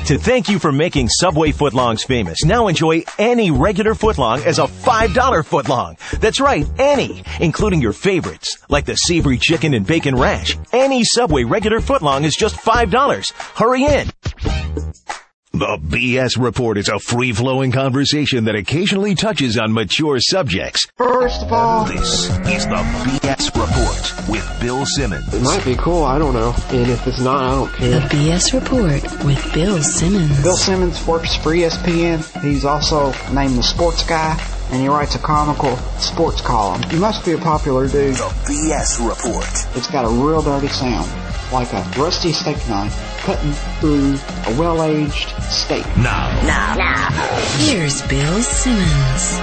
To thank you for making Subway footlongs famous, now enjoy any regular footlong as a $5 footlong. That's right, any, including your favorites, like the savory chicken and bacon ranch. Any Subway regular footlong is just $5. Hurry in. The BS Report is a free-flowing conversation that occasionally touches on mature subjects. First of all, This is the BS Report with Bill Simmons. it might be cool, I don't know. And if it's not, I don't The care. BS Report with Bill Simmons. Bill Simmons works for ESPN. He's also named the Sports Guy, and he writes a comical sports column. He must be a popular dude. The BS Report. It's got a real dirty sound, like a rusty steak knife cutting through a well-aged steak. Now. Here's Bill Simmons.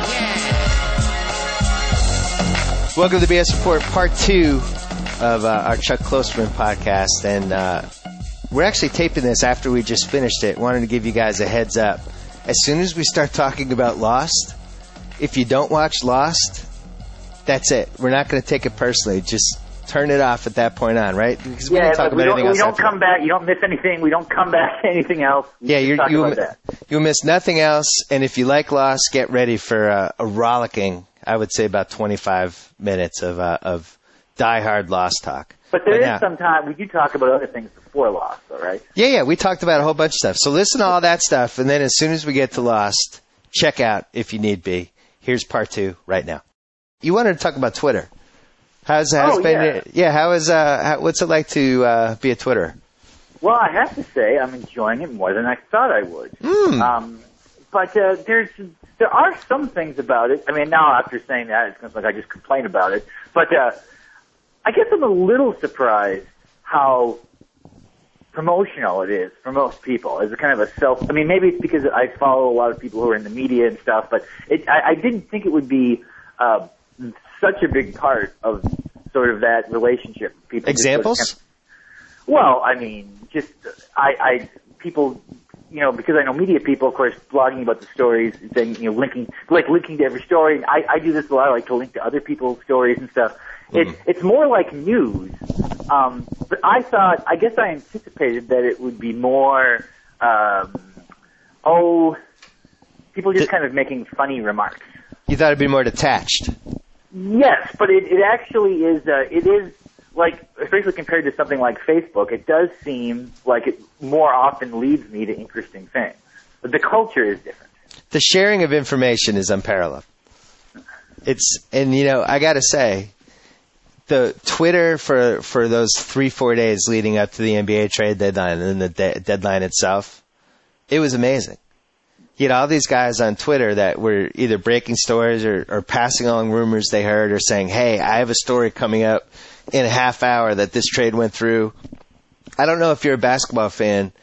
Welcome to the BS Report, part 2 of our Chuck Klosterman podcast. And we're actually taping this after we just finished it. Wanted to give you guys a heads up. As soon as we start talking about Lost, if you don't watch Lost, that's it. We're not going to take it personally. Just turn it off at that point on, right? Because we don't talk about anything else. We don't come back. You don't miss anything. We don't come back to anything else. You'll miss nothing else. And if you like Lost, get ready for a rollicking, I would say about 25 minutes of diehard Lost talk. But there is some time. We do talk about other things before Lost, though, right? Yeah. We talked about a whole bunch of stuff. So listen to all that stuff. And then as soon as we get to Lost, check out if you need be. Here's part 2 right now. You wanted to talk about Twitter. What's it like to be a Twitterer? Well, I have to say I'm enjoying it more than I thought I would. But there are some things about it. I mean, now after saying that, it's kind of like I just complain about it. But I guess I'm a little surprised how promotional it is for most people. As a kind of a I mean, maybe it's because I follow a lot of people who are in the media and stuff, but I didn't think it would be such a big part of sort of that relationship. People. Examples? Well, I mean, just people, because I know media people, of course, blogging about the stories, saying, linking to every story. And I do this a lot. I like to link to other people's stories and stuff. It's more like news. But I guess I anticipated that it would be more, people just kind of making funny remarks. You thought it'd be more detached. Yes, but it actually is, it is, like, especially compared to something like Facebook, it does seem like it more often leads me to interesting things. But the culture is different. The sharing of information is unparalleled. I gotta say, the Twitter for those 3-4 days leading up to the NBA trade deadline and then the deadline itself, it was amazing. You had all these guys on Twitter that were either breaking stories or passing along rumors they heard or saying, hey, I have a story coming up in a half hour that this trade went through. I don't know if you're a basketball fan.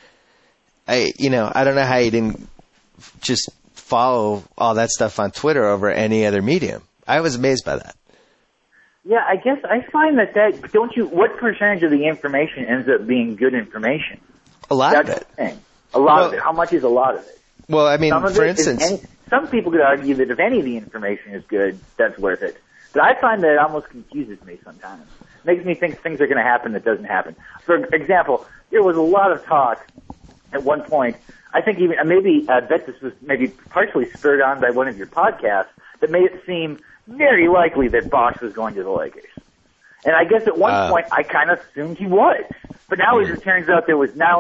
I don't know how you didn't just follow all that stuff on Twitter over any other medium. I was amazed by that. Yeah, I guess I find that what percentage of the information ends up being good information? A lot of it. A lot of it. How much is a lot of it? Well, I mean, for instance, some people could argue that if any of the information is good, that's worth it. But I find that it almost confuses me sometimes. It makes me think things are going to happen that doesn't happen. For example, there was a lot of talk at one point. I think I bet this was maybe partially spurred on by one of your podcasts that made it seem very likely that Bosh was going to the Lakers. And I guess at one point I kind of assumed he was. But now as it turns out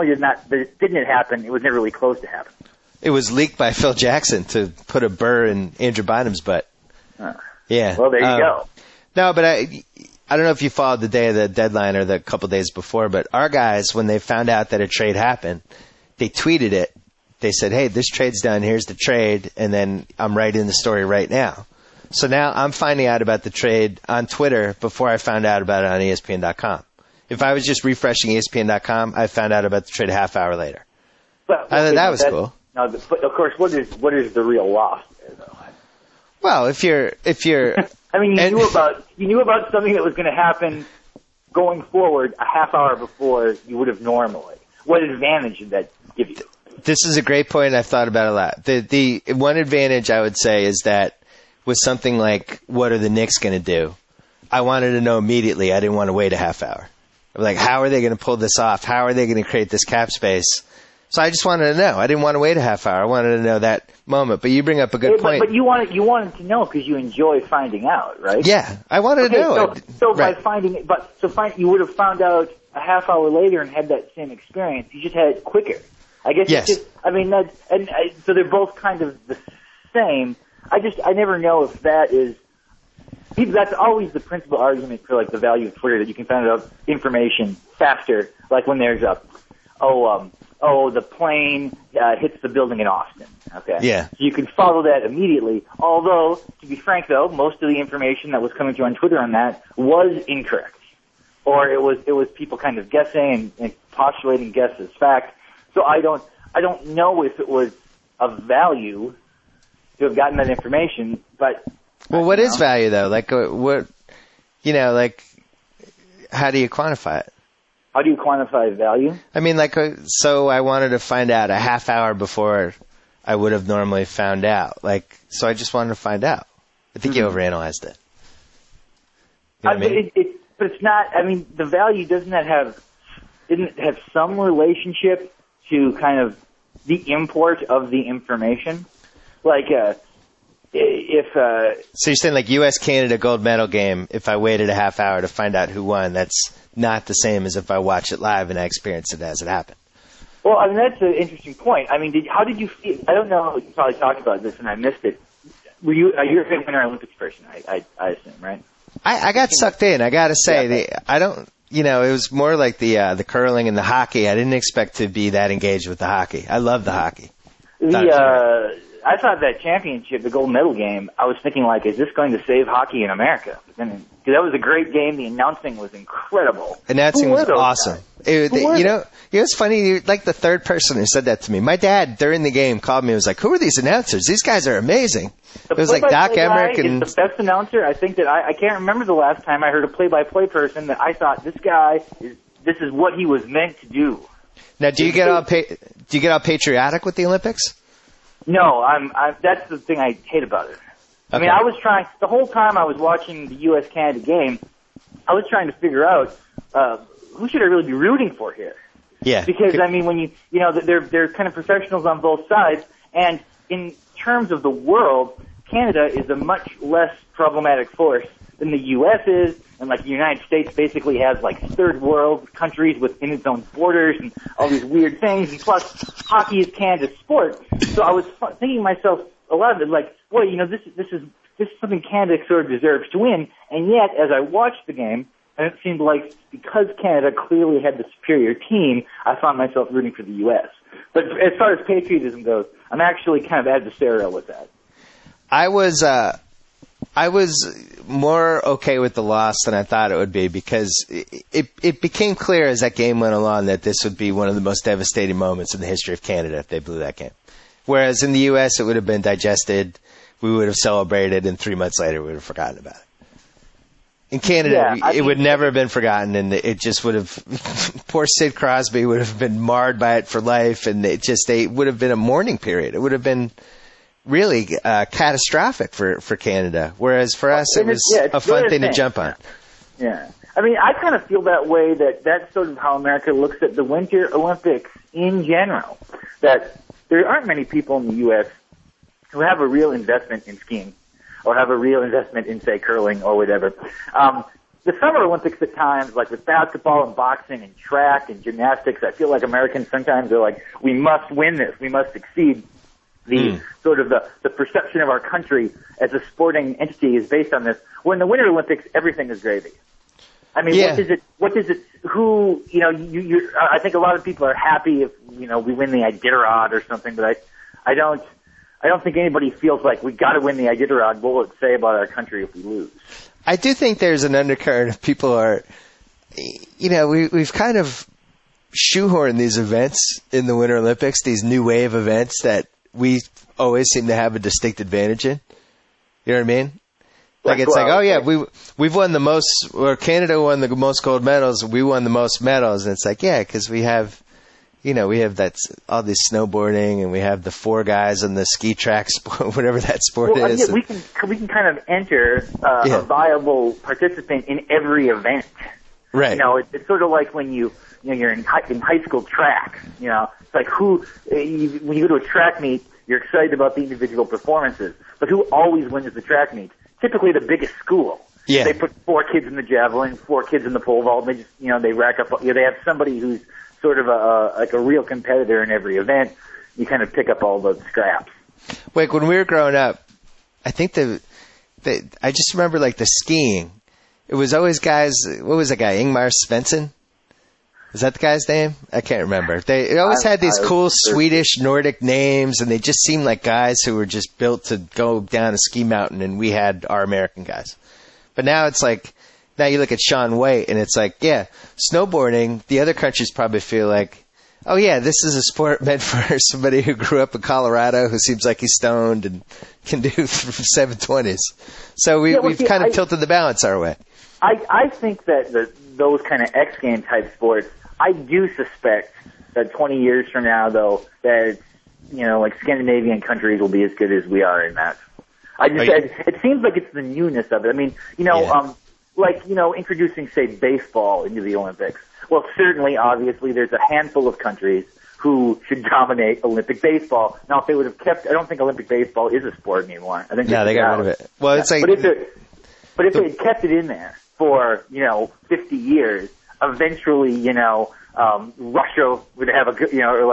it didn't happen, it was never really close to happening. It was leaked by Phil Jackson to put a burr in Andrew Bynum's butt. Yeah. Well, there you go. No, but I don't know if you followed the day of the deadline or the couple days before, but our guys, when they found out that a trade happened, they tweeted it. They said, hey, this trade's done. Here's the trade. And then I'm writing the story right now. So now I'm finding out about the trade on Twitter before I found out about it on ESPN.com. If I was just refreshing ESPN.com, I found out about the trade a half hour later. But, I thought that was cool. Now, but of course, what is the real loss there, though? Well, if you're, I mean, you knew about something that was going to happen going forward a half hour before you would have normally. What advantage did that give you? This is a great point. I've thought about it a lot. The one advantage I would say is that with something like, what are the Knicks going to do? I wanted to know immediately. I didn't want to wait a half hour. I'm like, how are they going to pull this off? How are they going to create this cap space? So I just wanted to know. I didn't want to wait a half hour. I wanted to know that moment. But you bring up a good point. But you wanted to know because you enjoy finding out, right? Yeah, I wanted to know. So right. by finding it, you would have found out a half hour later and had that same experience. You just had it quicker. I guess. Yes. It's just, I mean, so they're both kind of the same. I never know if that is. That's always the principal argument for like the value of Twitter, that you can find out information faster. Like when there's the plane hits the building in Austin. Okay. Yeah. So you can follow that immediately. Although, to be frank though, most of the information that was coming through on Twitter on that was incorrect, or it was people kind of guessing and postulating guess as fact. So I don't know if it was of value to have gotten that information, but. Well, what is value though? Like what? Like how do you quantify it? How do you quantify value? I mean, so I wanted to find out a half hour before I would have normally found out. So I just wanted to find out. I think you overanalyzed it. You know what I mean? But it's not. I mean, the value didn't it have some relationship to kind of the import of the information? So you're saying like U.S.-Canada gold medal game, if I waited a half hour to find out who won, that's not the same as if I watch it live and I experience it as it happened. Well, I mean, that's an interesting point. I mean, how did you feel? I don't know. You probably talked about this and I missed it. You're a big Winter Olympics person, I assume, right? I got sucked in. I got to say, it was more like the curling and the hockey. I didn't expect to be that engaged with the hockey. I love the hockey. I thought that championship, the gold medal game, I was thinking, is this going to save hockey in America? Because that was a great game. The announcing was incredible. Announcing was awesome. It's funny. You're like the third person who said that to me. My dad, during the game, called me and was like, who are these announcers? These guys are amazing. It was like Doc Emmerich. And the best announcer. I think that I can't remember the last time I heard a play-by-play person that I thought this is what he was meant to do. Now, do you get all patriotic with the Olympics? No, that's the thing I hate about it. Okay. I mean, I was trying, the whole time I was watching the U.S.-Canada game, I was trying to figure out, who should I really be rooting for here? Yeah. Because, I mean, when they're kind of professionals on both sides, and in terms of the world, Canada is a much less problematic force than the U.S. is, and the United States basically has third world countries within its own borders and all these weird things, and plus hockey is Canada's sport. So I was thinking to myself a lot of it, boy, this is something Canada sort of deserves to win, and yet as I watched the game, and it seemed like because Canada clearly had the superior team, I found myself rooting for the U.S. But as far as patriotism goes, I'm actually kind of adversarial with that. I was more okay with the loss than I thought it would be because it became clear as that game went along that this would be one of the most devastating moments in the history of Canada if they blew that game. Whereas in the U.S. it would have been digested, we would have celebrated, and 3 months later we would have forgotten about it. In Canada, it would never have been forgotten, and it just would have, poor Sid Crosby would have been marred by it for life, and it would have been a mourning period. It would have been really catastrophic for Canada, whereas for us it was a fun thing to jump on. Yeah. I mean, I kind of feel that way, that's sort of how America looks at the Winter Olympics in general, that there aren't many people in the U.S. who have a real investment in skiing or have a real investment in, say, curling or whatever. The Summer Olympics at times, with basketball and boxing and track and gymnastics, I feel like Americans sometimes are we must win this, we must succeed. The sort of the perception of our country as a sporting entity is based on this. Where in the Winter Olympics, everything is gravy. I mean, what is it, who, I think a lot of people are happy if, we win the Iditarod or something, but I don't think anybody feels like we got to win the Iditarod. What will it say about our country if we lose? I do think there's an undercurrent of people are, we've kind of shoehorned these events in the Winter Olympics, these new wave events that we always seem to have a distinct advantage in. You know what I mean? We've won the most, or Canada won the most gold medals, we won the most medals. And it's because we have, we have all this snowboarding, and we have the 4 guys on the ski track sport, whatever that sport is. Yeah, we can kind of enter a viable participant in every event. Right. It's sort of like when you you're in high school track. It's like when you go to a track meet, you're excited about the individual performances, but who always wins the track meet? Typically the biggest school. Yeah. They put 4 kids in the javelin, 4 kids in the pole vault, and they just, they rack up, they have somebody who's sort of a real competitor in every event. You kind of pick up all those scraps. Wait, when we were growing up, I think I just remember like the skiing. It was always guys, what was that guy, Ingmar Svensson? Is that the guy's name? I can't remember. They always had these cool Swedish Nordic names, and they just seemed like guys who were just built to go down a ski mountain, and we had our American guys. But now it's like, now you look at Shaun White, and it's like, yeah, snowboarding, the other countries probably feel like, oh yeah, this is a sport meant for somebody who grew up in Colorado who seems like he's stoned and can do 720s. So we've kind of tilted the balance our way. I think that those kind of X game type sports, I do suspect that 20 years from now, though, that like Scandinavian countries will be as good as we are in that. It seems like it's the newness of it. I mean, introducing, say, baseball into the Olympics. Well, certainly, obviously, there's a handful of countries who should dominate Olympic baseball. Now, if they would have kept, I don't think Olympic baseball is a sport anymore. I think they got rid of it. Well, it's like, but if they had kept it in there for 50 years, eventually, Russia would have a good,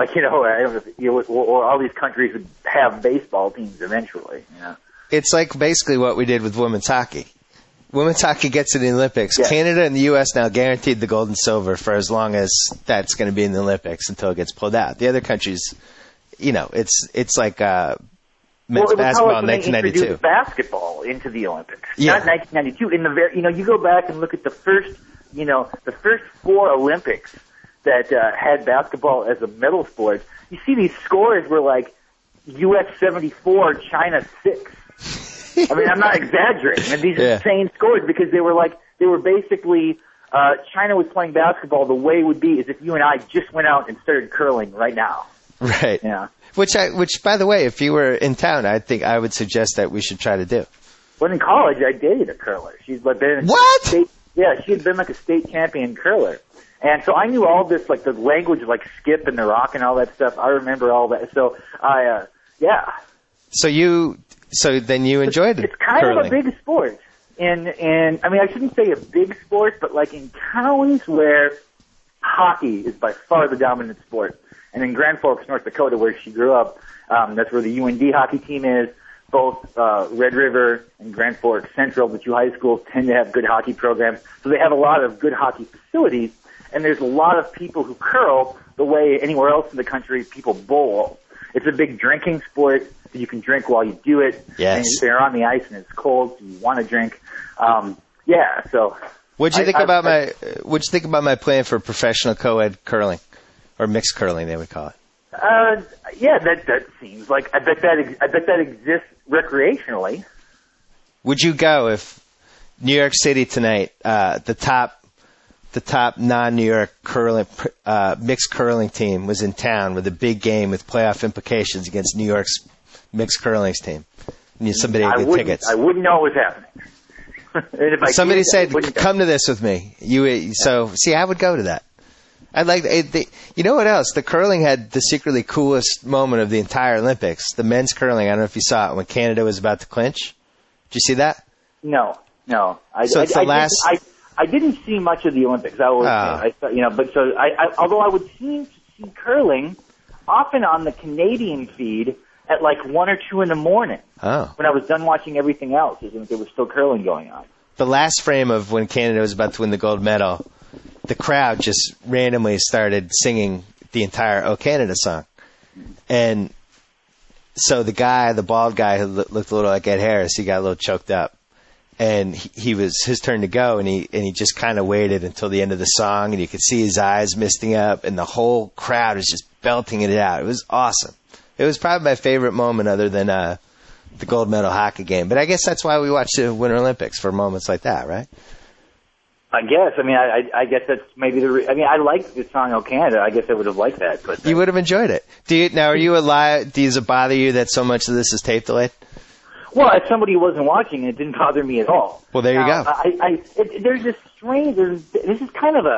or all these countries would have baseball teams eventually. It's like basically what we did with women's hockey. Women's hockey gets in the Olympics. Yeah. Canada and the U.S. now guaranteed the gold and silver for as long as that's going to be in the Olympics until it gets pulled out. The other countries, it's like men's basketball in 1992. Introduced basketball into the Olympics, not 1992. You go back and look at the first 4 Olympics that had basketball as a medal sport. You see these scores were like U.S. 74, China 6. I mean, I'm not exaggerating. And these insane scores because they were basically China was playing basketball the way it would be is if you and I just went out and started curling right now. Right. Yeah. Which by the way, if you were in town, I think I would suggest that we should try to do. When in college, I dated a curler. She's been what? She had been like a state champion curler. And so I knew all this, like the language of like skip and the rock and all that stuff. I remember all that. So So then you enjoyed it. It's kind curling. of a big sport. And I mean, I shouldn't say a big sport, but like in towns where hockey is by far the dominant sport. And in Grand Forks, North Dakota, where she grew up, that's where the UND hockey team is. Both Red River and Grand Forks Central, the 2 high schools, tend to have good hockey programs. So they have a lot of good hockey facilities. And there's a lot of people who curl the way anywhere else in the country people bowl. It's a big drinking sport. So you can drink while you do it. Yes. And you're on the ice and it's cold, so you want to drink. So. What'd you think about my plan for professional co-ed curling, or mixed curling, they would call it? That seems like I bet that exists recreationally. Would you go if New York City tonight, the top non-New York curling mixed curling team was in town with a big game with playoff implications against New York's mixed curling's team? And somebody would get tickets. I wouldn't know what was happening. Somebody said, "Come to this with me." I would go to that. I'd like. You know what else? The curling had the secretly coolest moment of the entire Olympics. The men's curling. I don't know if you saw it when Canada was about to clinch. Did you see that? No. I didn't see much of the Olympics. Although I would see curling often on the Canadian feed at like 1 or 2 in the morning. Oh. When I was done watching everything else, there was still curling going on. The last frame of when Canada was about to win the gold medal, the crowd just randomly started singing the entire "O Canada" song. And so the bald guy who looked a little like Ed Harris, he got a little choked up. And he was his turn to go, and he just kind of waited until the end of the song, and you could see his eyes misting up, and the whole crowd was just belting it out. It was awesome. It was probably my favorite moment other than the gold medal hockey game. But I guess that's why we watch the Winter Olympics, for moments like that, right? I guess. I mean, I guess that's maybe I liked the song "O Canada." I guess I would have liked that. But you would have enjoyed it. Are you alive? Does it bother you that so much of this is tape delayed? Well, as somebody who wasn't watching, it didn't bother me at all. Well, there you go. There's this strange. This is kind of a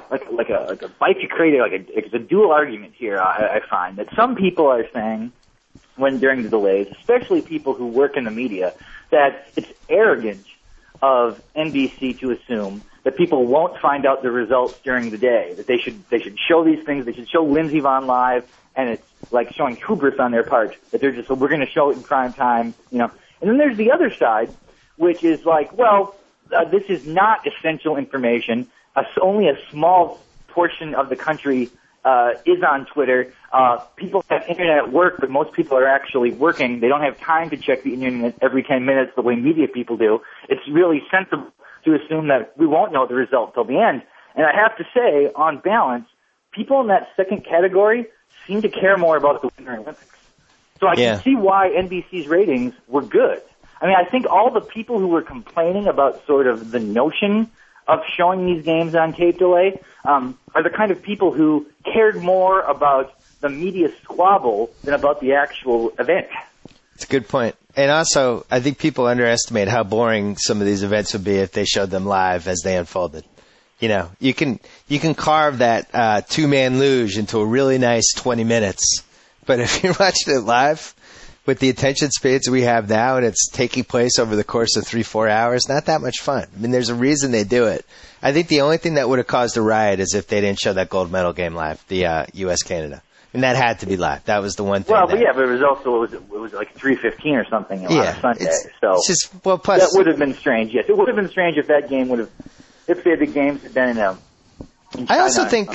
a bite to create it's a dual argument here. I find that some people are saying during the delays, especially people who work in the media, that it's arrogant of NBC to assume that people won't find out the results during the day, that they should show these things, they should show Lindsey Vonn live, and it's like showing hubris on their part, that they're just, we're going to show it in prime time, And then there's the other side, which is like, this is not essential information. Only a small portion of the country is on Twitter. People have internet at work, but most people are actually working. They don't have time to check the internet every 10 minutes the way media people do. It's really sensible to assume that we won't know the result till the end. And I have to say, on balance, people in that second category seem to care more about the Winter Olympics. So I can see why NBC's ratings were good. I mean, I think all the people who were complaining about sort of the notion of showing these games on tape delay are the kind of people who cared more about the media squabble than about the actual event. It's a good point. And also, I think people underestimate how boring some of these events would be if they showed them live as they unfolded. You can carve that two-man luge into a really nice 20 minutes. But if you're watching it live with the attention spans we have now and it's taking place over the course of 3-4 hours, not that much fun. I mean, there's a reason they do it. I think the only thing that would have caused a riot is if they didn't show that gold medal game live, the U.S.-Canada. And that had to be live. That was the one thing. Well, but it was also it was like 3:15 or something on a Sunday. Plus that would have been strange. Yes, it would have been strange if that game if the games had been in China. I also think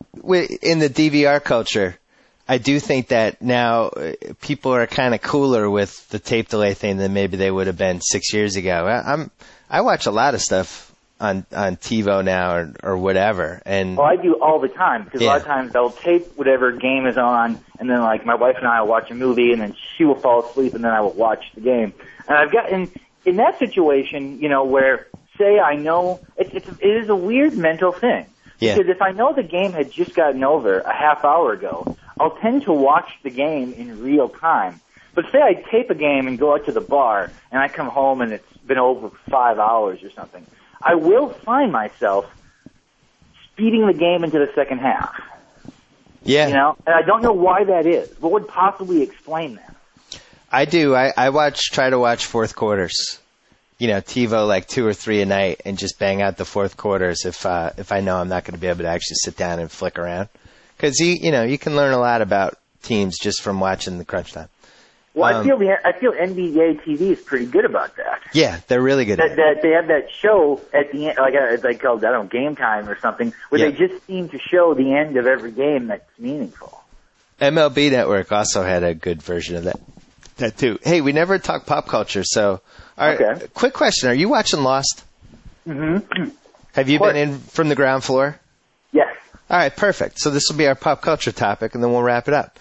in the DVR culture, I do think that now people are kind of cooler with the tape delay thing than maybe they would have been 6 years ago. I watch a lot of stuff on TiVo now or whatever. And I do all the time because a lot of times they'll tape whatever game is on, and then like my wife and I will watch a movie, and then she will fall asleep, and then I will watch the game. And I've got in that situation, where say I know it is a weird mental thing because if I know the game had just gotten over a half hour ago, I'll tend to watch the game in real time. But say I tape a game and go out to the bar, and I come home and it's been over 5 hours or something, I will find myself speeding the game into the second half. Yeah. And I don't know why that is. What would possibly explain that? I do. I try to watch fourth quarters. TiVo like 2 or 3 a night and just bang out the fourth quarters if I know I'm not going to be able to actually sit down and flick around. Because you can learn a lot about teams just from watching the crunch time. Well, I feel NBA TV is pretty good about that. Yeah, they're really good at it. That they have that show at the end, like called, Game Time or something, where they just seem to show the end of every game that's meaningful. MLB Network also had a good version of that too. Hey, we never talk pop culture, so quick question: are you watching Lost? Mm-hmm. Have you been in from the ground floor? Yes. All right, perfect. So this will be our pop culture topic, and then we'll wrap it up.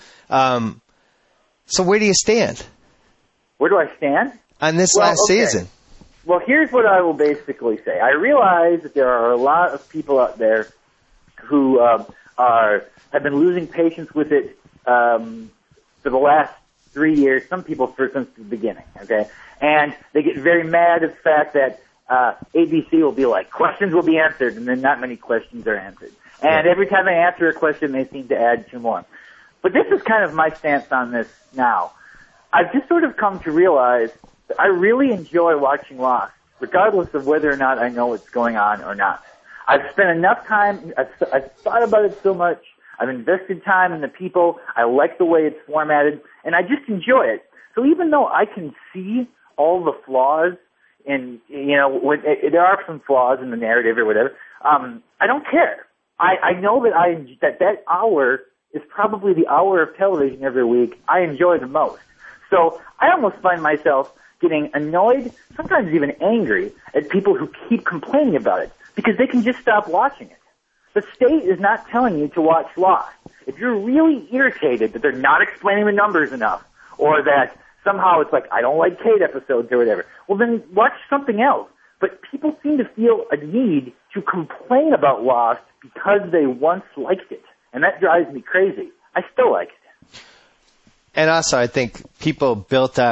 So where do you stand? Where do I stand? On this last season. Well, here's what I will basically say. I realize that there are a lot of people out there who have been losing patience with it for the last 3 years, some people since the beginning, okay? And they get very mad at the fact that ABC will be like, questions will be answered, and then not many questions are answered. And every time they answer a question, they seem to add 2 more. But this is kind of my stance on this now. I've just sort of come to realize that I really enjoy watching Lost, regardless of whether or not I know what's going on or not. I've spent enough time, I've thought about it so much, I've invested time in the people, I like the way it's formatted, and I just enjoy it. So even though I can see all the flaws in, there are some flaws in the narrative or whatever, I don't care. I know that that hour is probably the hour of television every week I enjoy the most. So I almost find myself getting annoyed, sometimes even angry, at people who keep complaining about it because they can just stop watching it. The state is not telling you to watch Lost. If you're really irritated that they're not explaining the numbers enough, or that somehow it's like, I don't like Kate episodes or whatever, well then watch something else. But people seem to feel a need to complain about Lost because they once liked it. And that drives me crazy. I still like it. And also, I think people built up,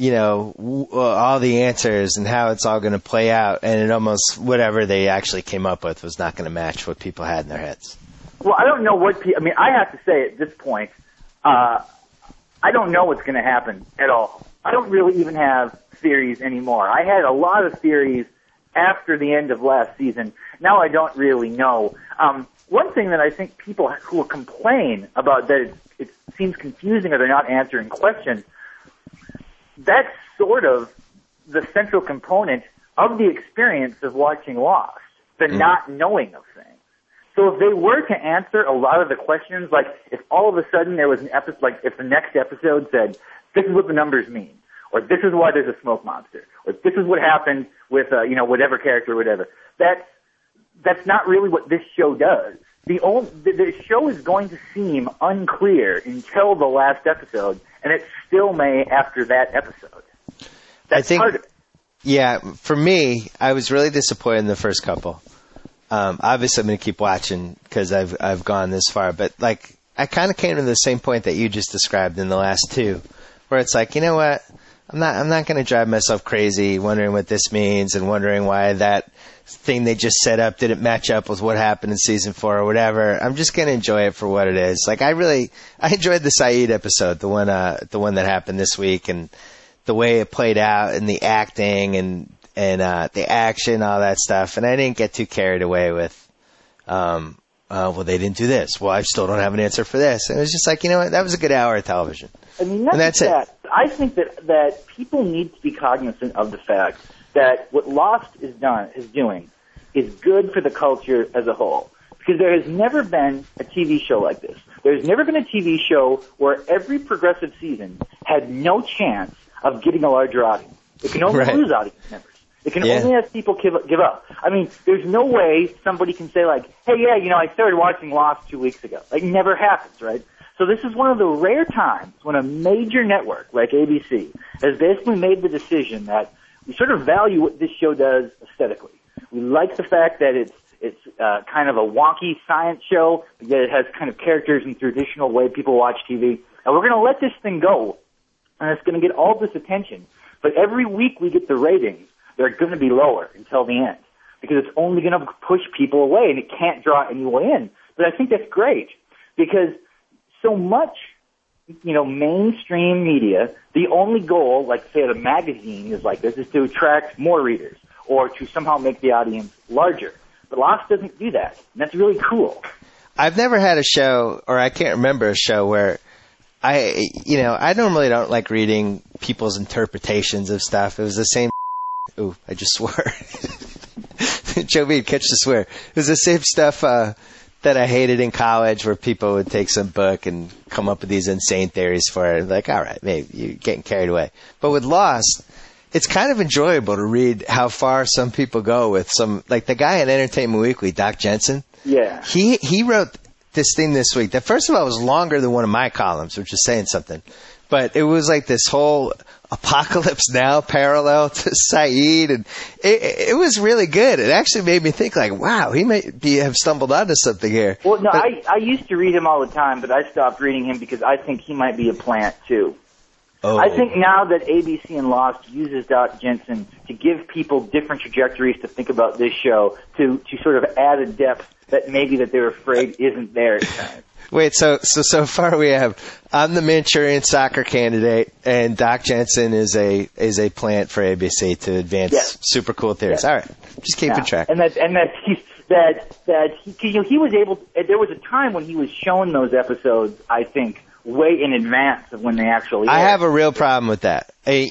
all the answers and how it's all going to play out, and it almost whatever they actually came up with was not going to match what people had in their heads. Well, I don't know I have to say at this point, I don't know what's going to happen at all. I don't really even have theories anymore. I had a lot of theories after the end of last season. Now I don't really know. One thing that I think people who complain about that it seems confusing or they're not answering questions, that's sort of the central component of the experience of watching Lost, the not knowing of things. So if they were to answer a lot of the questions, like if all of a sudden there was an episode, like if the next episode said, this is what the numbers mean, or this is why there's a smoke monster, or this is what happened with, whatever character or whatever, that's not really what this show does. The show is going to seem unclear until the last episode, and it still may after that episode. That's part of it. Yeah, for me, I was really disappointed in the first couple. Obviously, I'm going to keep watching because I've gone this far, but like I kind of came to the same point that you just described in the last two, where it's like, you know what, I'm not going to drive myself crazy wondering what this means and wondering why that thing they just set up didn't match up with what happened in season 4 or whatever. I'm just going to enjoy it for what it is. Like I enjoyed the Saeed episode, the one that happened this week, and the way it played out and the acting and the action, all that stuff. And I didn't get too carried away with, well, they didn't do this. Well, I still don't have an answer for this. And it was just like, you know what? That was a good hour of television. I mean, that's it. I think that people need to be cognizant of the fact that what Lost is doing is good for the culture as a whole. Because there has never been a TV show like this. There's never been a TV show where every progressive season had no chance of getting a larger audience. It can only lose audience members. It can only have people give up. I mean, there's no way somebody can say like, hey, yeah, I started watching Lost 2 weeks ago. Like, it never happens, right? So this is one of the rare times when a major network like ABC has basically made the decision that we sort of value what this show does aesthetically. We like the fact that it's kind of a wonky science show, but yet it has kind of characters in the traditional way people watch TV. And we're going to let this thing go, and it's going to get all this attention. But every week we get the ratings, they're going to be lower until the end because it's only going to push people away, and it can't draw anyone in. But I think that's great because so much, mainstream media, the only goal, like say at a magazine is like this, is to attract more readers or to somehow make the audience larger. But Lost doesn't do that, and that's really cool. I've never had a show, or I can't remember a show where I normally don't like reading people's interpretations of stuff. It was the same. Ooh, I just swore. Joe Mead, catch the swear. It was the same stuff that I hated in college, where people would take some book and come up with these insane theories for it. Like, all right, maybe you're getting carried away. But with Lost, it's kind of enjoyable to read how far some people go with some, like the guy in Entertainment Weekly, Doc Jensen. Yeah. He wrote this thing this week that, first of all, was longer than one of my columns, which is saying something. But it was like this whole Apocalypse Now parallel to Saeed, and it was really good. It actually made me think, like, wow, he may have stumbled onto something here. Well, no, I used to read him all the time, but I stopped reading him because I think he might be a plant, too. Oh. I think now that ABC and Lost uses Doc Jensen to give people different trajectories to think about this show, to sort of add a depth that maybe that they're afraid isn't there at times. Wait, so far we have, I'm the Manchurian soccer candidate, and Doc Jensen is a plant for ABC to advance super cool theories. All right, just keeping track. And that he was able. There was a time when he was showing those episodes, I think, way in advance of when they actually aired. I have a real problem with that.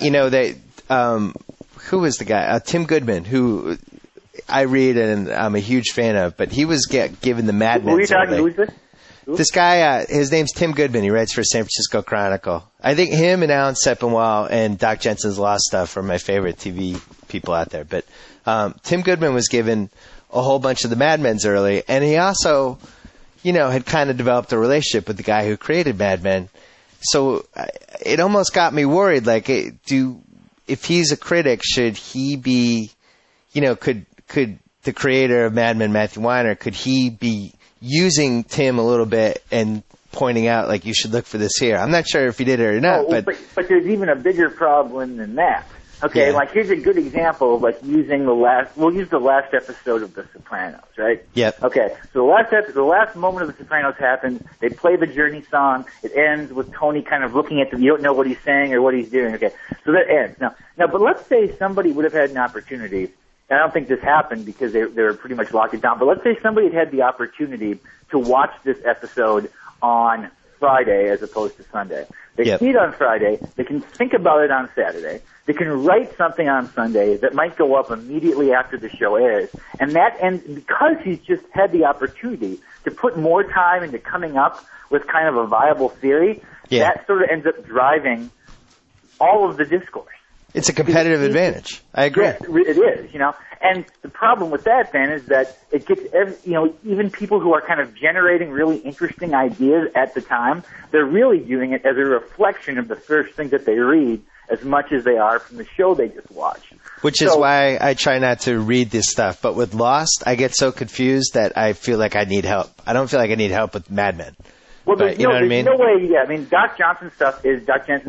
Who was the guy? Tim Goodman, who I read and I'm a huge fan of, but he was given the Mad Men. Who are you talking? Who is this? This guy, his name's Tim Goodman. He writes for San Francisco Chronicle. I think him and Alan Sepinwall and Doc Jensen's Lost stuff are my favorite TV people out there. But Tim Goodman was given a whole bunch of the Mad Men's early, and he also, had kind of developed a relationship with the guy who created Mad Men. So it almost got me worried. Like, if he's a critic, should he be, could the creator of Mad Men, Matthew Weiner, could he be using Tim a little bit and pointing out, like, you should look for this here. I'm not sure if he did it or not, but there's even a bigger problem than that. Okay, Yeah. like here's a good example of like using we'll use the last episode of The Sopranos, right? Yep. Okay, so the last moment of The Sopranos happens, they play the Journey song, it ends with Tony kind of looking at them, you don't know what he's saying or what he's doing, okay, so that ends. Now, but let's say somebody would have had an opportunity, and I don't think this happened because they were pretty much locked it down, but let's say somebody had the opportunity to watch this episode on Friday as opposed to Sunday. They see it on Friday, they can think about it on Saturday, they can write something on Sunday that might go up immediately after the show airs, and because he's just had the opportunity to put more time into coming up with kind of a viable theory, that sort of ends up driving all of the discourse. It's a competitive advantage. I agree. Yes, it is, And the problem with that then is that it gets, even people who are kind of generating really interesting ideas at the time, they're really doing it as a reflection of the first thing that they read as much as they are from the show they just watched. Which is why I try not to read this stuff. But with Lost, I get so confused that I feel like I need help. I don't feel like I need help with Mad Men. Well, but, you know what I mean? No way, yeah. I mean, Doc Jensen stuff is,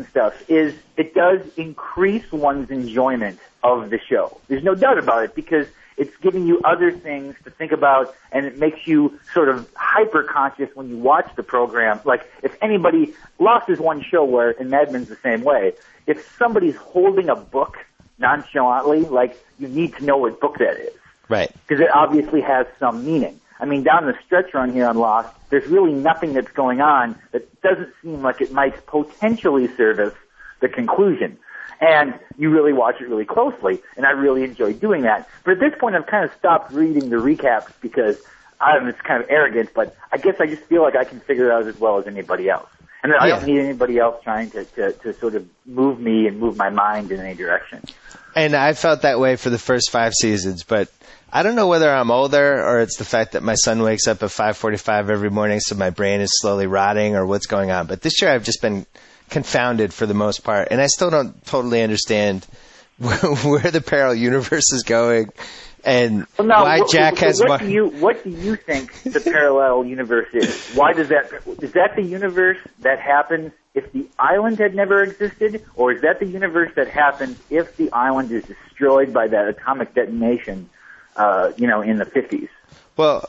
it does increase one's enjoyment of the show. There's no doubt about it, because it's giving you other things to think about, and it makes you sort of hyper-conscious when you watch the program. Like, if anybody, Lost is one show where, and Mad Men's the same way, if somebody's holding a book nonchalantly, like, you need to know what book that is. Right. Because it obviously has some meaning. I mean, down the stretch run here on Lost, there's really nothing that's going on that doesn't seem like it might potentially service the conclusion. And you really watch it really closely, and I really enjoy doing that. But at this point, I've kind of stopped reading the recaps because it's kind of arrogant, but I guess I just feel like I can figure it out as well as anybody else. And I don't need anybody else trying to sort of move me and move my mind in any direction. And I felt that way for the first 5 seasons, but I don't know whether I'm older or it's the fact that my son wakes up at 5:45 every morning, so my brain is slowly rotting, or what's going on. But this year I've just been confounded for the most part, and I still don't totally understand where the parallel universe is going and why Jack has... What do you think the parallel universe is? Why is that the universe that happens if the island had never existed, or is that the universe that happens if the island is destroyed by that atomic detonation, in the 50s? Well,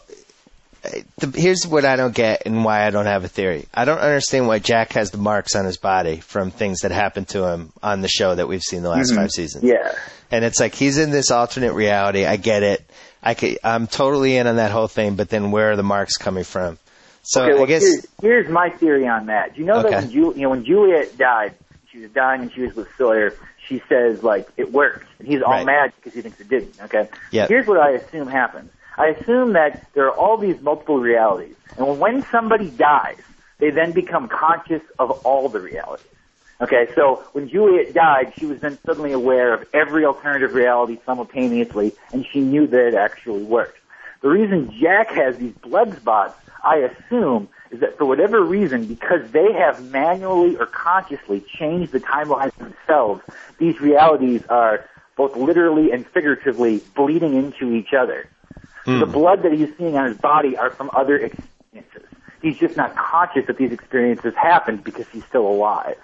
here's what I don't get and why I don't have a theory. I don't understand why Jack has the marks on his body from things that happened to him on the show that we've seen the last 5 seasons. Yeah. And it's like he's in this alternate reality. I get it. I'm totally in on that whole thing, but then where are the marks coming from? So okay, well, I guess here's my theory on that. Do you know that when Juliet died, she was dying and she was with Sawyer, she says, like, it worked. And he's all mad because he thinks it didn't, okay? Yep. Here's what I assume happens. I assume that there are all these multiple realities. And when somebody dies, they then become conscious of all the realities. Okay, so when Juliet died, she was then suddenly aware of every alternative reality simultaneously, and she knew that it actually worked. The reason Jack has these blood spots, I assume, is that for whatever reason, because they have manually or consciously changed the timelines themselves, these realities are both literally and figuratively bleeding into each other. The blood that he's seeing on his body are from other experiences. He's just not conscious that these experiences happened because he's still alive.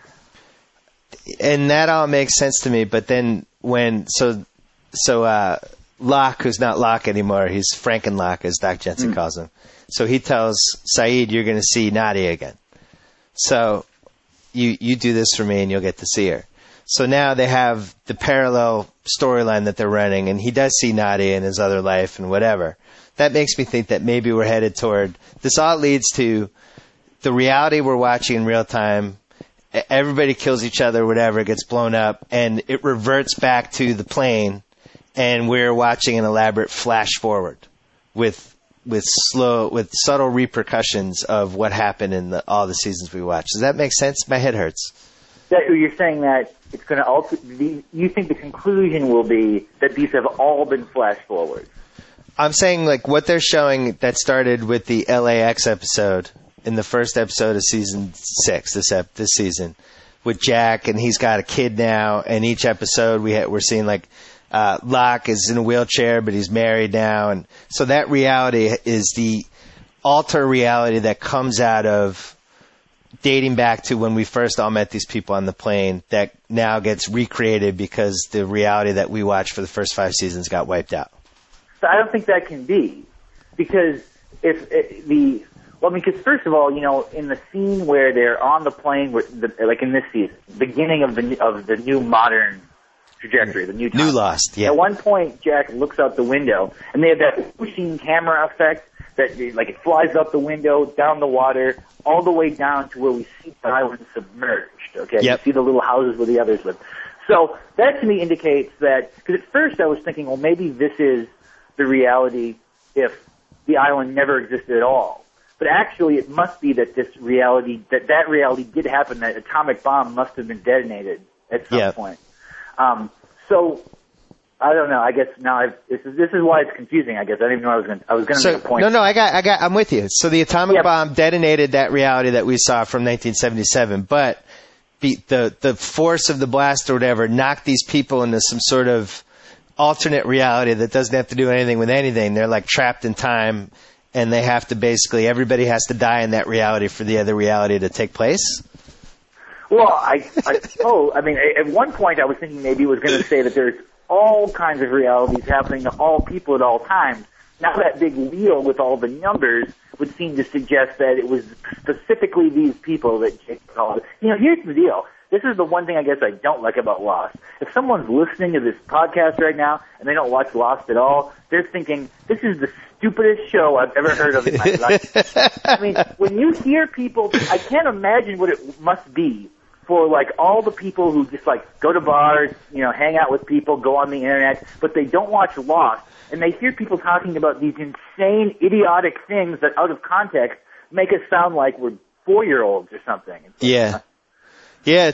And that all makes sense to me, but then Locke, who's not Locke anymore, he's Frankenlocke, as Doc Jensen calls him. So he tells Saeed, you're going to see Nadia again. So you do this for me and you'll get to see her. So now they have the parallel storyline that they're running, and he does see Nadia in his other life and whatever. That makes me think that maybe we're headed toward... This all leads to the reality we're watching in real time. Everybody kills each other, whatever, gets blown up, and it reverts back to the plane, and we're watching an elaborate flash forward with subtle repercussions of what happened in all the seasons we watched. Does that make sense? My head hurts. You're saying that it's going to you think the conclusion will be that these have all been flash forwards? I'm saying, like, what they're showing that started with the LAX episode in the first episode of season 6 this season with Jack, and he's got a kid now, and each episode we're seeing, like, Locke is in a wheelchair, but he's married now, and so that reality is the alter reality that comes out of dating back to when we first all met these people on the plane that now gets recreated because the reality that we watched for the first 5 seasons got wiped out. So I don't think that can be, because because first of all, in the scene where they're on the plane, like in this season, beginning of the new modern trajectory, the new Lost. Yeah. At one point, Jack looks out the window, and they have that pushing camera effect that it flies up the window, down the water, all the way down to where we see the island submerged. Okay, yep. You see the little houses where the others live. So that to me indicates that, because at first I was thinking, well, maybe this is the reality if the island never existed at all. But actually, it must be that that reality did happen. That atomic bomb must have been detonated at some point. So I don't know. I guess now this is why it's confusing. I guess I didn't even know I was going to make a point. No, I'm with you. So the atomic bomb detonated that reality that we saw from 1977, but the force of the blast or whatever knocked these people into some sort of alternate reality that doesn't have to do anything with anything. They're like trapped in time, and they have to everybody has to die in that reality for the other reality to take place. Well, at one point I was thinking maybe it was going to say that there's all kinds of realities happening to all people at all times. Now that big wheel with all the numbers would seem to suggest that it was specifically these people that Jake called. Here's the deal. This is the one thing I guess I don't like about Lost. If someone's listening to this podcast right now and they don't watch Lost at all, they're thinking, this is the stupidest show I've ever heard of in my life. I mean, when you hear people, I can't imagine what it must be for all the people who just go to bars, hang out with people, go on the internet, but they don't watch Lost, and they hear people talking about these insane, idiotic things that out of context make us sound like we're 4-year-olds or something. Yeah. Yeah,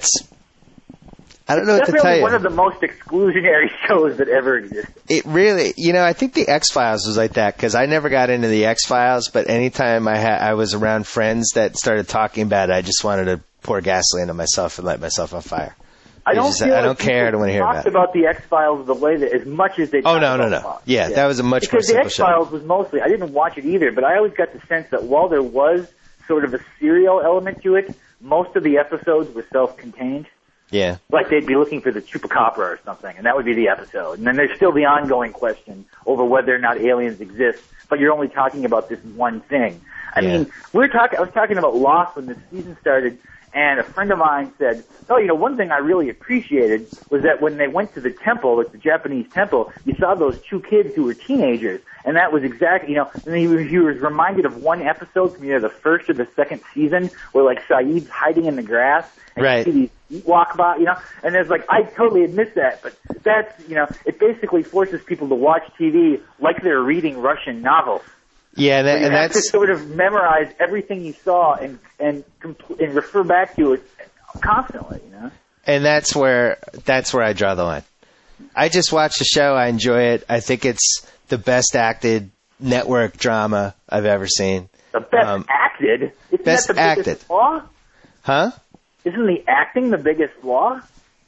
I don't know what to tell you. It's definitely one of the most exclusionary shows that ever existed. It really, I think the X-Files was like that, because I never got into the X-Files, but anytime I was around friends that started talking about it, I just wanted to pour gasoline on myself and light myself on fire. I don't care. I don't want to hear about it. About the X-Files the way that as much as they talked about no. Yeah, that was a much more simple show. Because the X-Files was mostly, I didn't watch it either, but I always got the sense that while there was sort of a serial element to it, most of the episodes were self-contained. Yeah. Like they'd be looking for the Chupacabra or something, and that would be the episode. And then there's still the ongoing question over whether or not aliens exist, but you're only talking about this one thing. I mean, I was talking about Lost when the season started, and a friend of mine said, one thing I really appreciated was that when they went to the temple, like the Japanese temple, you saw those 2 kids who were teenagers, and that was exactly, and he was reminded of one episode from either the first or the second season where Saeed's hiding in the grass, and you see these walk by, and there's I totally admit that, but that's, it basically forces people to watch TV like they're reading Russian novels. Yeah, and that's to sort of memorize everything you saw and refer back to it constantly, And that's where I draw the line. I just watch the show. I enjoy it. I think it's the best acted network drama I've ever seen. The best acted? Isn't that the biggest flaw? Huh? Isn't the acting the biggest flaw?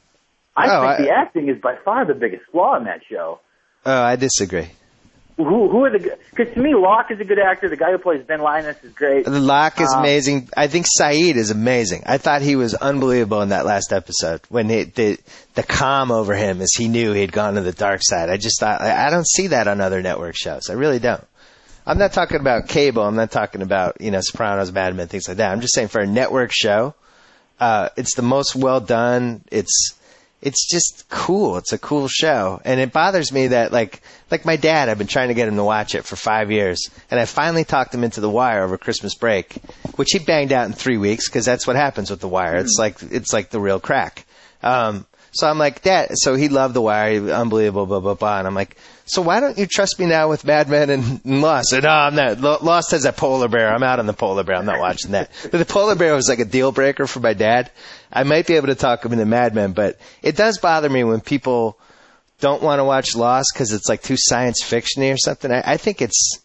I think the acting is by far the biggest flaw in that show. Oh, I disagree. Who are because to me, Locke is a good actor. The guy who plays Ben Linus is great. Locke is amazing. I think Saeed is amazing. I thought he was unbelievable in that last episode when the calm over him as he knew he had gone to the dark side. I just thought, I don't see that on other network shows. I really don't. I'm not talking about cable. I'm not talking about, Sopranos, Mad Men, things like that. I'm just saying for a network show, it's the most well done. It's just cool. It's a cool show. And it bothers me that, like my dad, I've been trying to get him to watch it for 5 years. And I finally talked him into The Wire over Christmas break, which he banged out in 3 weeks because that's what happens with The Wire. It's like the real crack. So I'm like, Dad, so he loved The Wire, unbelievable, blah, blah, blah. And I'm like, so why don't you trust me now with Mad Men and Lost? And no, I'm not. Lost has a polar bear. I'm out on the polar bear. I'm not watching that. But the polar bear was like a deal breaker for my dad. I might be able to talk him into Mad Men, but it does bother me when people don't want to watch Lost because it's like too science fiction-y or something. I think it's,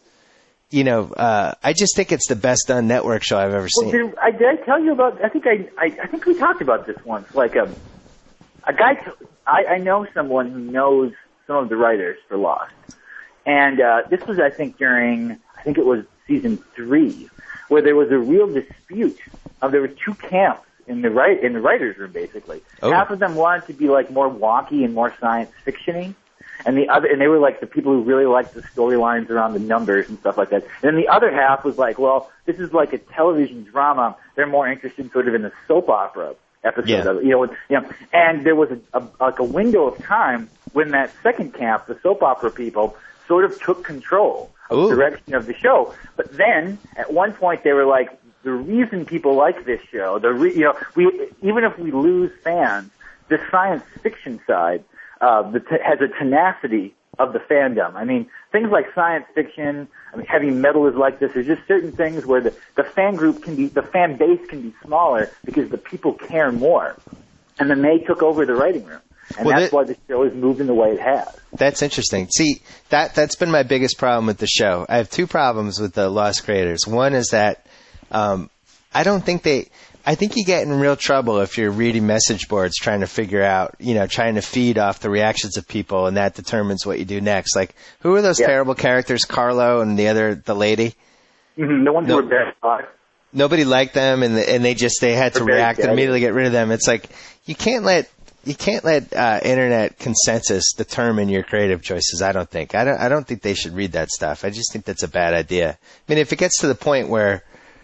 I just think it's the best done network show I've ever seen. Did I tell you about? I think we talked about this once. Like a guy, I know someone who knows some of the writers for Lost, and this was I think it was season 3, where there was a real dispute. There were two camps in the writers' room, basically. Oh. Half of them wanted to be like more wonky and more science fiction-y, and they were like the people who really liked the storylines around the numbers and stuff like that. And then the other half was like, well, this is like a television drama. They're more interested sort of in the soap opera episode of it, And there was a window of time when that second camp, the soap opera people, sort of took control of the direction of the show. But then at one point they were like, the reason people like this show, even if we lose fans, the science fiction side has a tenacity of the fandom. I mean, things like science fiction, heavy metal is like this. There's just certain things where the fan base can be smaller because the people care more. And then they took over the writing room. And that's why the show is moving the way it has. That's interesting. See, that's been my biggest problem with the show. I have two problems with the Lost creators. One is that I think you get in real trouble if you're reading message boards trying to figure out, trying to feed off the reactions of people, and that determines what you do next. Like, who are those terrible characters, Carlo and the lady? Mm-hmm. The ones who were bad. Nobody liked them, and they had to react and immediately get rid of them. It's like, you can't let internet consensus determine your creative choices. I don't think. I don't think they should read that stuff. I just think that's a bad idea. I mean, if it gets to the point where,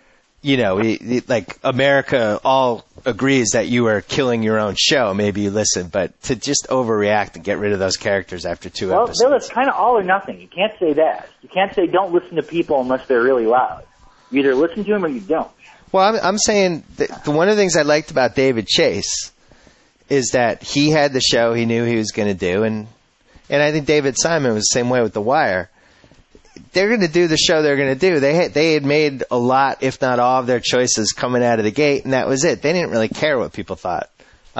like America all agrees that you are killing your own show, maybe you listen. But to just overreact and get rid of those characters after two episodes. Well, Bill, it's kind of all or nothing. You can't say that. You can't say don't listen to people unless they're really loud. You either listen to them or you don't. Well, I'm saying that one of the things I liked about David Chase is that he had the show he knew he was going to do, and I think David Simon was the same way with The Wire. They're going to do the show they're going to do. They had made a lot, if not all, of their choices coming out of the gate, and that was it. They didn't really care what people thought.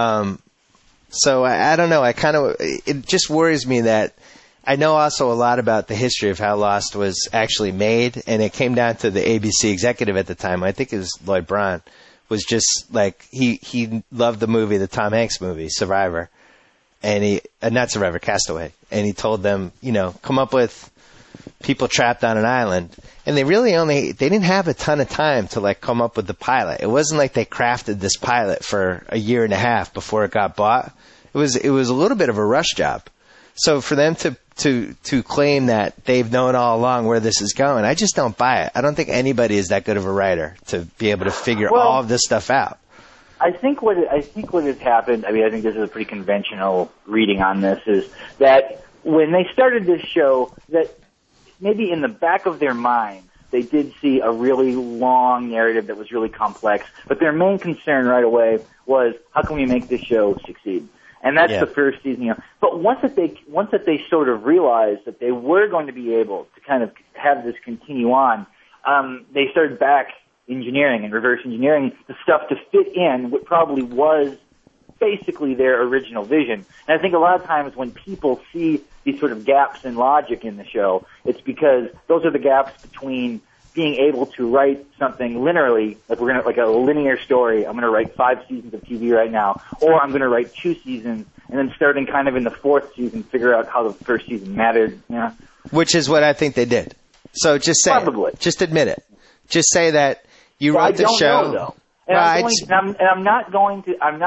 So I don't know. It just worries me that I know also a lot about the history of how Lost was actually made, and it came down to the ABC executive at the time. I think it was Lloyd Braun. Was just like he loved the movie, the Tom Hanks movie, Survivor, and not Survivor, Castaway, and he told them, come up with people trapped on an island, and they didn't have a ton of time to like come up with the pilot. It wasn't like they crafted this pilot for a year and a half before it got bought. It was a little bit of a rush job. So for them to claim that they've known all along where this is going, I just don't buy it. I don't think anybody is that good of a writer to be able to figure all of this stuff out. I think what has happened, I think this is a pretty conventional reading on this, is that when they started this show, that maybe in the back of their minds, they did see a really long narrative that was really complex, but their main concern right away was, how can we make this show succeed? And that's the first season, But once that they sort of realized that they were going to be able to kind of have this continue on, they started back engineering and reverse engineering the stuff to fit in what probably was basically their original vision. And I think a lot of times when people see these sort of gaps in logic in the show, it's because those are the gaps between being able to write something linearly, like a linear story. I'm going to write 5 seasons of TV right now, or I'm going to write 2 seasons, and then starting kind of in the 4th season, figure out how the first season mattered. Which is what I think they did. So just say Probably. It. Just admit it. Just say that you wrote the show. I don't know, though. And I'm not going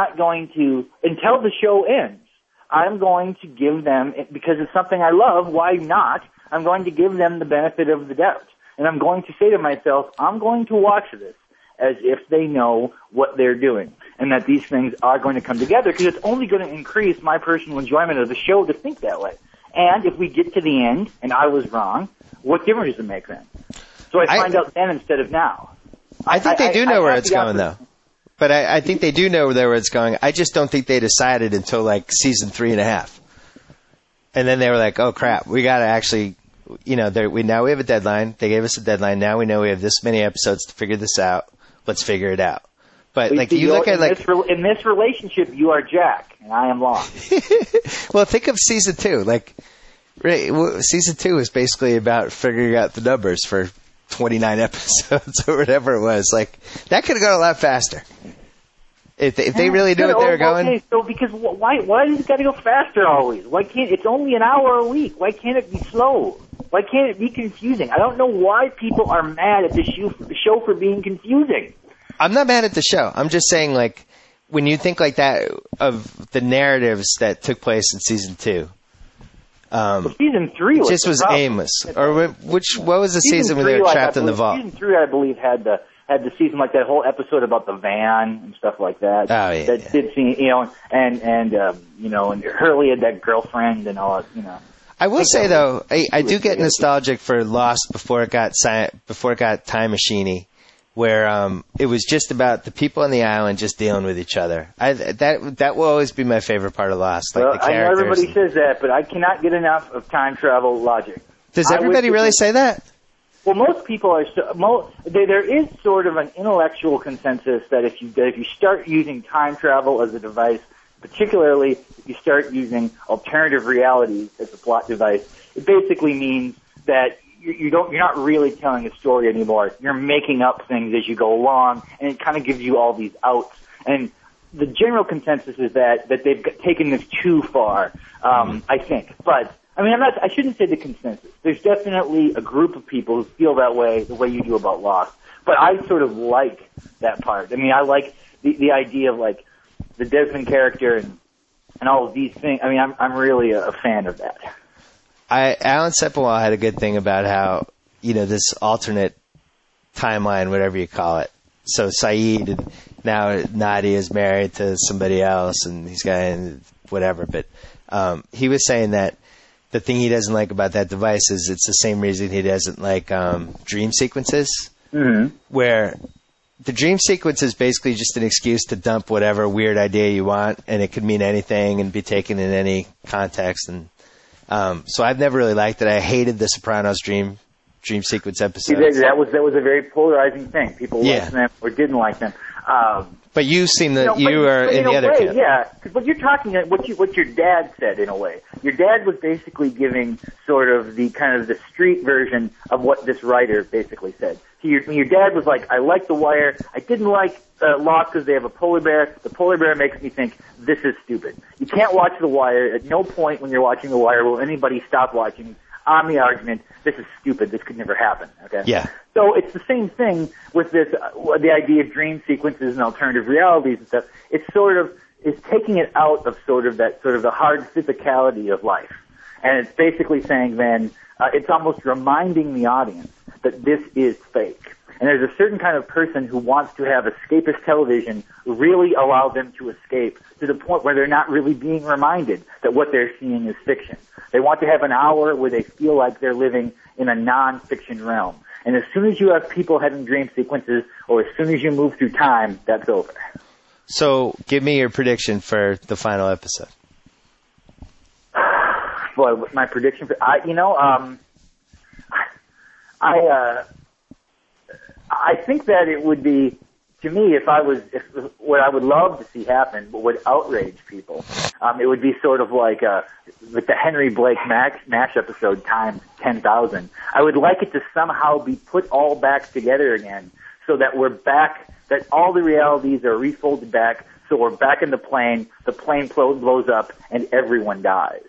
to until the show ends. I'm going to give them, because it's something I love. Why not? I'm going to give them the benefit of the doubt. And I'm going to say to myself, I'm going to watch this as if they know what they're doing and that these things are going to come together, because it's only going to increase my personal enjoyment of the show to think that way. And if we get to the end and I was wrong, what difference does it make then? So I find out then instead of now. I think they do know where it's going, though. But I think they do know where it's going. I just don't think they decided until like season 3.5. And then they were like, oh, crap, we got to actually... now we have a deadline. They gave us a deadline. Now we know we have this many episodes to figure this out. Let's figure it out. But you look at in this relationship, you are Jack and I am Locke. Well, think of season 2. Season 2 is basically about figuring out the numbers for 29 episodes or whatever it was. That could have gone a lot faster. If they really knew what they were going. Okay, so because why does it got to go faster always? Why can't it's only an hour a week? Why can't it be slow? Why can't it be confusing? I don't know why people are mad at the show for being confusing. I'm not mad at the show. I'm just saying, like, when you think like that of the narratives that took place in season 2, season 3 was just was problem. Aimless. Or what was the season where they were trapped in the vault? Season 3, I believe, had the season, like that whole episode about the van and stuff like that. Oh, yeah. That did seem, and Hurley had that girlfriend and all that, I will say though, I do get nostalgic for Lost before it got time machine-y, where it was just about the people on the island just dealing with each other. That will always be my favorite part of Lost. Like the I know characters. everybody says that, but I cannot get enough of time travel logic. Does everybody really say that? Well, most people are. There is sort of an intellectual consensus that if you start using time travel as a device, particularly if you start using alternative realities as a plot device, it basically means that you're not really telling a story anymore. You're making up things as you go along, and it kind of gives you all these outs. And the general consensus is that they've taken this too far. I think, but. I mean, I shouldn't say the consensus. There's definitely a group of people who feel that way, the way you do about Lost. But I sort of like that part. I mean, I like the idea of, like, the Desmond character and all of these things. I mean, I'm really a fan of that. Alan Sepinwall had a good thing about how, this alternate timeline, whatever you call it. So Saeed, now Nadia is married to somebody else, and he's got whatever. But he was saying that the thing he doesn't like about that device is it's the same reason he doesn't like dream sequences, where the dream sequence is basically just an excuse to dump whatever weird idea you want, and it could mean anything and be taken in any context. And so I've never really liked it. I hated the Sopranos dream sequence episodes. That was a very polarizing thing. People liked them or didn't like them. But you seem that you are in the other camp. Yeah, because what you're talking about, what your dad said in a way. Your dad was basically giving sort of the kind of the street version of what this writer basically said. So your dad was like, I like The Wire. I didn't like Lost because they have a polar bear. The polar bear makes me think this is stupid. You can't watch The Wire. At no point when you're watching The Wire will anybody stop watching on the argument, this is stupid, this could never happen, okay? Yeah. So it's the same thing with this, the idea of dream sequences and alternative realities and stuff. It's sort of, is taking it out of sort of the hard physicality of life. And it's basically saying then, it's almost reminding the audience that this is fake. And there's a certain kind of person who wants to have escapist television really allow them to escape to the point where they're not really being reminded that what they're seeing is fiction. They want to have an hour where they feel like they're living in a non-fiction realm. And as soon as you have people having dream sequences, or as soon as you move through time, that's over. So, give me your prediction for the final episode. Boy, my prediction for I think that it would be, to me, if what I would love to see happen, but would outrage people, it would be sort of like with the Henry Blake MASH episode times 10,000. I would like it to somehow be put all back together again, so that we're back, that all the realities are refolded back, so we're back in the plane blows up, and everyone dies.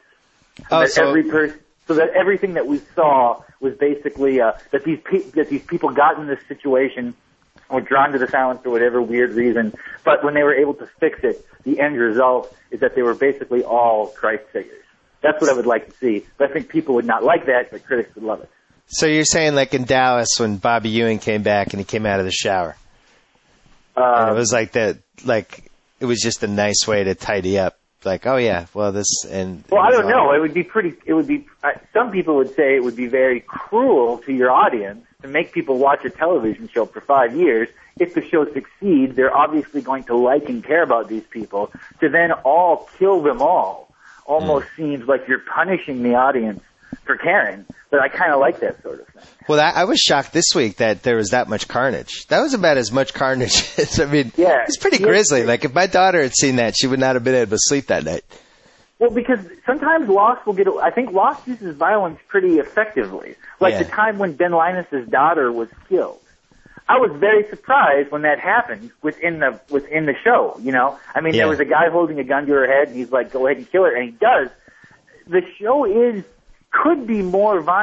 So that everything that we saw was basically that these people got in this situation, were drawn to this island for whatever weird reason, but when they were able to fix it, the end result is that they were basically all Christ figures. That's what I would like to see. But I think people would not like that, but critics would love it. So you're saying like in Dallas when Bobby Ewing came back and he came out of the shower, and it was like that, like it was just a nice way to tidy up. Like, oh yeah, well this and. Well, I don't know. It would be some people would say it would be very cruel to your audience to make people watch a television show for 5 years. If the show succeeds, they're obviously going to like and care about these people. To then all kill them all almost seems like you're punishing the audience for caring. But I kind of like that sort of thing. Well, I was shocked this week that there was that much carnage. That was about as much carnage as, it's pretty grisly. Like, if my daughter had seen that, she would not have been able to sleep that night. Well, because sometimes Lost will I think Lost uses violence pretty effectively. Like the time when Ben Linus's daughter was killed. I was very surprised when that happened within the show, you know? I mean, there was a guy holding a gun to her head, and he's like, go ahead and kill her, and he does. The show could be more violent.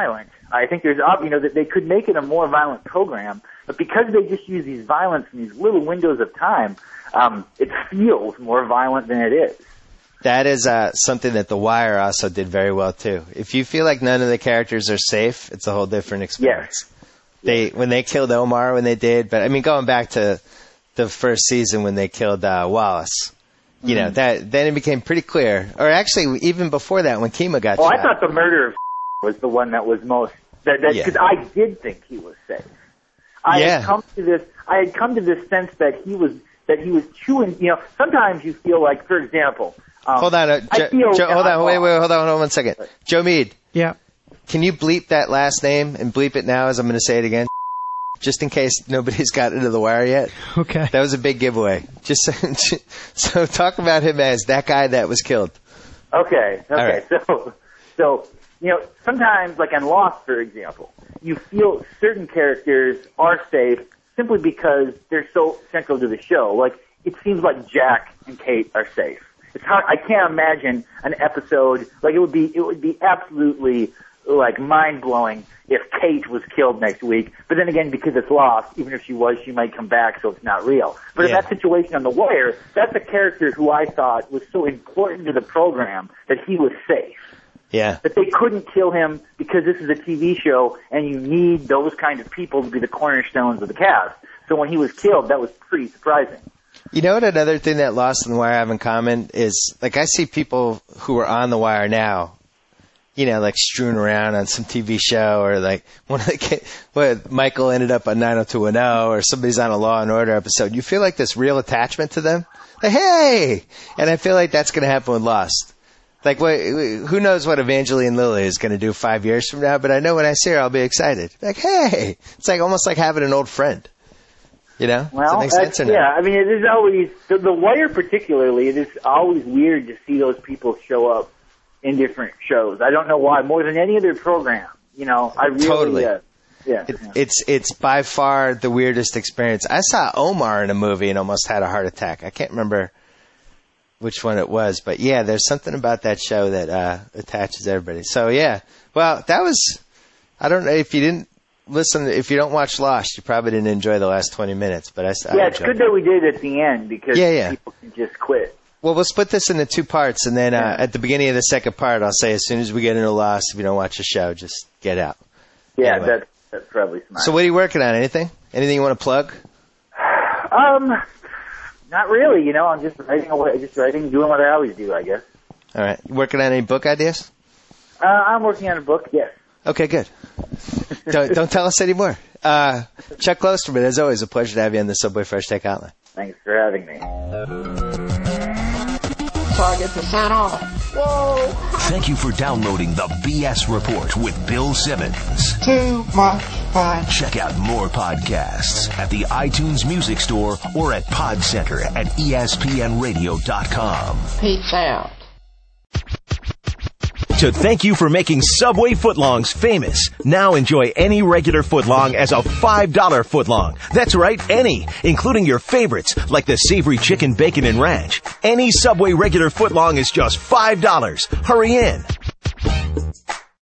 I think there's, that they could make it a more violent program, but because they just use these violence in these little windows of time, it feels more violent than it is. That is something that The Wire also did very well too. If you feel like none of the characters are safe, it's a whole different experience. Yes. When they killed Omar, when they did, but I mean, going back to the first season when they killed Wallace, then it became pretty clear. Or actually, even before that, when Kima got shot. I thought the murder of was the one that was most because I did think he was safe. I had come to this sense that he was chewing. Sometimes you feel like, for example. Hold on, hold on 1 second. Joe Mead. Yeah. Can you bleep that last name and bleep it now as I'm going to say it again? Just in case nobody's got into The Wire yet. Okay. That was a big giveaway. So talk about him as that guy that was killed. Okay. Right. So sometimes, like in Lost, for example, you feel certain characters are safe simply because they're so central to the show. Like, it seems like Jack and Kate are safe. It's hard. I can't imagine an episode like it would be absolutely like mind blowing if Kate was killed next week. But then again, because it's Lost, even if she was, she might come back, so it's not real. But in that situation on The Wire, that's a character who I thought was so important to the program that he was safe. Yeah. That they couldn't kill him because this is a TV show and you need those kind of people to be the cornerstones of the cast. So when he was killed, that was pretty surprising. You know what another thing that Lost and The Wire have in common is, like, I see people who are on The Wire now, like strewn around on some TV show, or like Michael ended up on 90210, or somebody's on a Law and Order episode. You feel like this real attachment to them. Like, hey! And I feel like that's going to happen with Lost. Like, who knows what Evangeline Lilly is going to do 5 years from now, but I know when I see her, I'll be excited. Like, hey! It's like almost like having an old friend. Well, does that make sense or not? Yeah, I mean, it is always, The Wire particularly, it is always weird to see those people show up in different shows. I don't know why, more than any other program. I really... Totally. Yeah. It's by far the weirdest experience. I saw Omar in a movie and almost had a heart attack. I can't remember which one it was, but yeah, there's something about that show that attaches everybody. So yeah, well, that was, I don't know if you didn't listen, if you don't watch Lost, you probably didn't enjoy the last 20 minutes, but I it's good that we did at the end because people can just quit. Well, we'll split this into two parts, and then at the beginning of the second part, I'll say as soon as we get into Lost, if you don't watch the show, just get out. Yeah, anyway. That's probably smart. So what are you working on? Anything you want to plug? Not really. I'm just writing, doing what I always do, I guess. All right. You working on any book ideas? I'm working on a book, yes. Okay, good. Don't tell us anymore. Chuck Klosterman, as always, a pleasure to have you on the Subway Fresh Take Hotline. Thanks for having me. Target to sign off. Whoa! Thank you for downloading the BS Report with Bill Simmons. Too much fun. Check out more podcasts at the iTunes Music Store or at Podcenter at ESPNRadio.com. Peace out. To thank you for making Subway footlongs famous. Now enjoy any regular footlong as a $5 footlong. That's right, any, including your favorites like the savory chicken, bacon, and ranch. Any Subway regular footlong is just $5. Hurry in.